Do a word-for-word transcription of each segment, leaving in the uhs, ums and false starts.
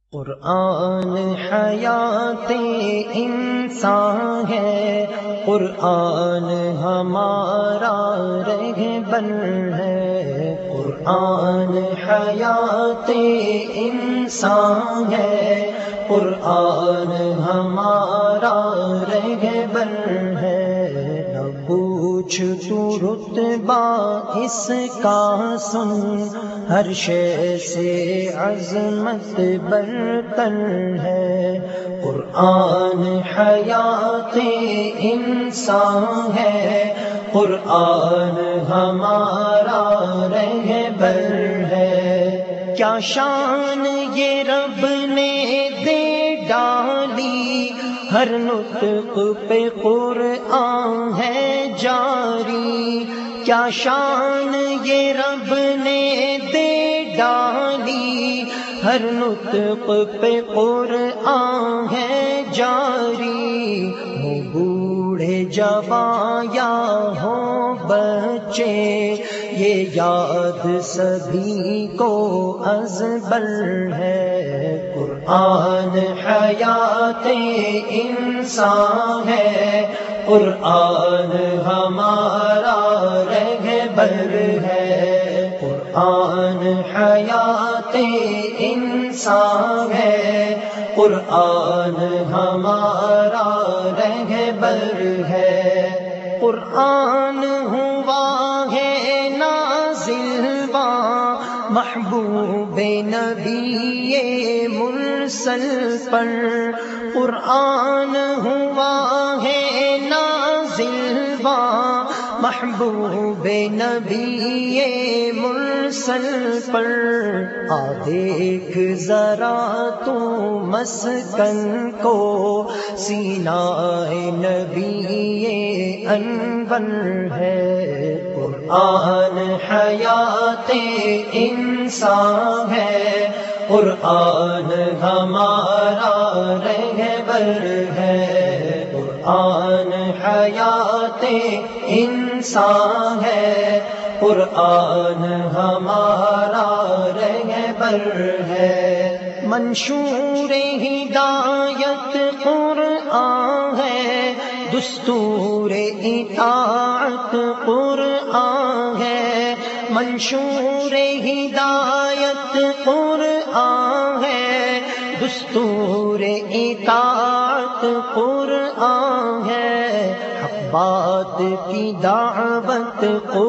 قرآن حیات انسان ہے، قرآن ہمارا رہبر ہے۔ قرآن حیات انسان ہے، قرآن ہمارا رہبر ہے۔ نہ پوچھ تو رتبہ اس کا سن، ہر شے سے عظمت برتر ہے۔ قرآن حیات انسان ہے، قرآن ہمارا رہبر ہے۔ کیا شان یہ رب نے دے ڈالی، ہر نطق پہ قرآن ہے جاری۔ کیا شان یہ رب نے دے ڈالی، ہر نطق پہ قرآن ہے جاری۔ ہو بوڑھے جوان یا ہو بچے، یہ یاد سبھی کو ازبر ہے۔ قرآن حیات انسان ہے، قرآن ہمارا رہبر ہے۔ قرآن حیات انسان ہے، قرآن ہمارا رہبر ہے۔ قرآن ہوا ہے نازل وہاں محبوب نبی مرسل پر۔ قرآن ہوا ہے نازل وہاں محبوب نبی مرسل پر۔ آ دیکھ ذرا تو مسکن کو، سینہ نبی انور ہے۔ قرآن حیات انسان ہے، قرآن ہمارا رہبر ہے۔ قرآن حیات انسان ہے، قرآن ہمارا رہبر ہے۔ منشور ہدایت قرآن ہے، دستور اطاعت قرآن ہے۔ منشور ہدایت قرآن ہے، دستور اطاعت قرآن ہے۔ حق بات کی دعوت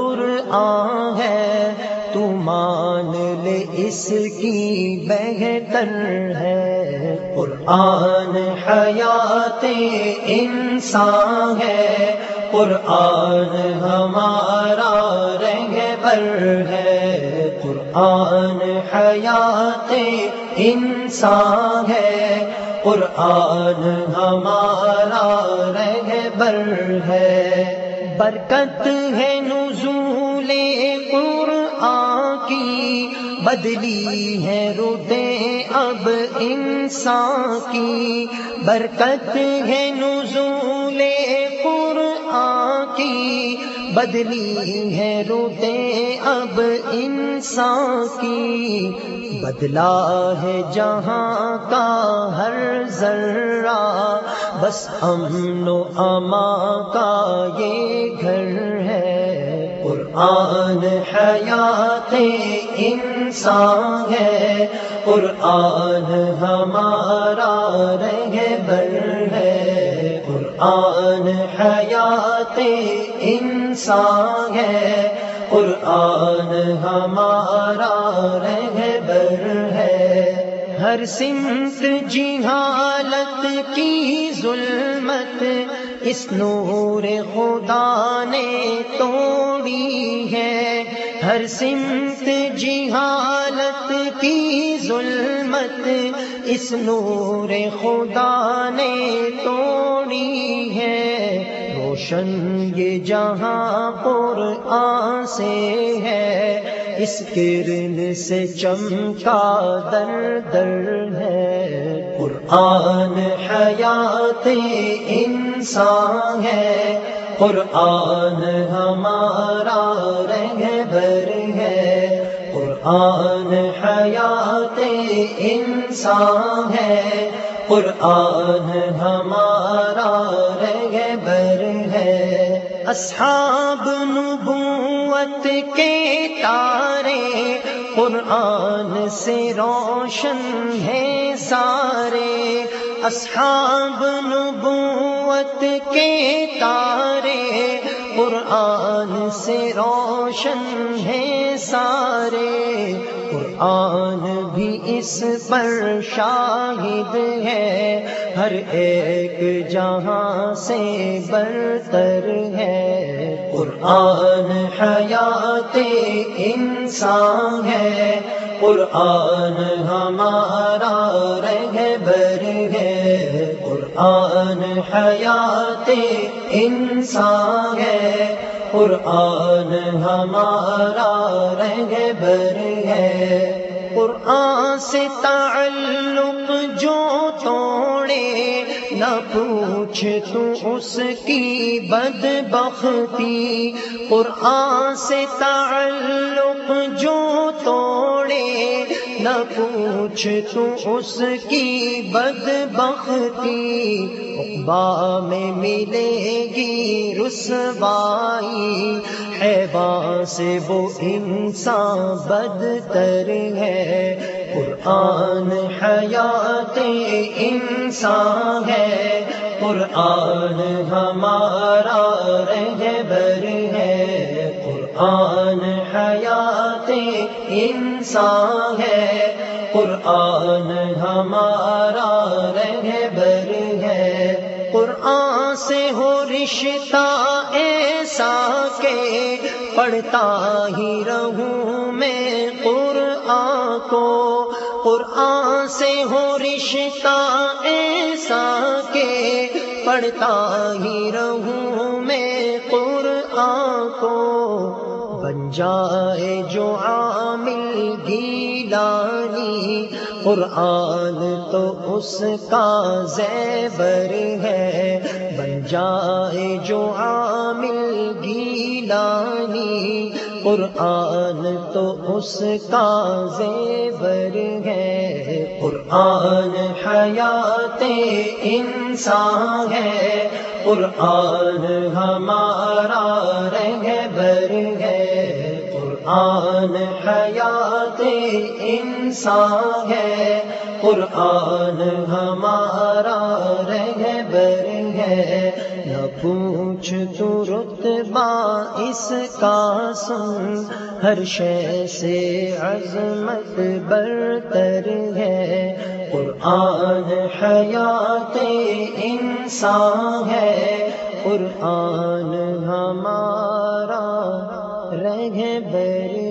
قرآن ہے، تو مان لے اس کی بہتر ہے۔ قرآن حیات انسان ہے، قرآن ہمارا رہبر ہے۔ قرآن حیات انسان ہے، قرآن ہمارا رہبر ہے۔ برکت ہے نزول قرآن کی، بدلی ہے رتیں اب انسان کی۔ برکت ہے نزول قرآن کی، بدلی ہے رتیں اب انسان کی۔ بدلا ہے جہاں کا ہر ذرہ، بس امن و امان کا یہ گھر ہے۔ قرآن حیات انسان ہے، قرآن ہمارا رہبر ہے۔ قرآن حیات انسان ہے، قرآن ہمارا رہبر ہے۔ ہر سمت جہالت کی ظلمت اس نور خدا نے توڑی ہے۔ ہر سمت جہالت کی ظلمت اس نور خدا نے توڑی ہے۔ روشن یہ جہاں قرآن سے ہے، اس کرن سے چمکا در در ہے۔ قرآن حیات انسان ہے، قرآن ہمارا رہبر ہے۔ قرآن حیات انسان ہے، قرآن ہمارا رہبر ہے۔ اصحاب نبوت کے تارے قرآن سے روشن ہیں سارے، اصحاب نبوت کے تارے قرآن سے روشن ہیں سارے، قرآن بھی اس پر شاہد ہے، ہر ایک جہاں سے برتر ہے۔ قرآن حیات انسان ہے، قرآن ہمارا رہبر ہے۔ قرآن حیات انسان ہے، قرآن ہمارا رہبر ہے۔ قرآن سے تعلق جو توڑے، نہ پوچھ تو اس کی بدبختی، قرآن سے تعلق جو توڑے، نہ پوچھ تو اس کی بدبختی، عقبیٰ میں ملے گی رسوائی، حیوان سے وہ انسان بدتر ہے۔ قرآن حیات انسان ہے، قرآن ہمارا رہبر ہے۔ قرآن حیات انسان ہے، قرآن ہمارا رہبر ہے۔ قرآن سے ہو رشتہ ایسا کہ پڑھتا ہی رہوں میں قرآن کو، قرآن سے ہو رشتہ ایسا کہ پڑھتا ہی رہوں میں قرآن کو، بن جائے جو عامل گیلانی، قرآن تو اس کا زیور ہے، بن جائے جو عامل گیلانی، قرآن تو اس کا زیور ہے۔ قرآن حیات انسان ہے، قرآن ہمارا رہبر ہے۔ قرآن حیات انسان ہے، قرآن ہمارا رہبر ہے۔ نہ پوچھ تو رتبہ اس کا سن، ہر شے سے عظمت برتر ہے۔ قرآن حیات انسان ہے، قرآن ہمارا رہبر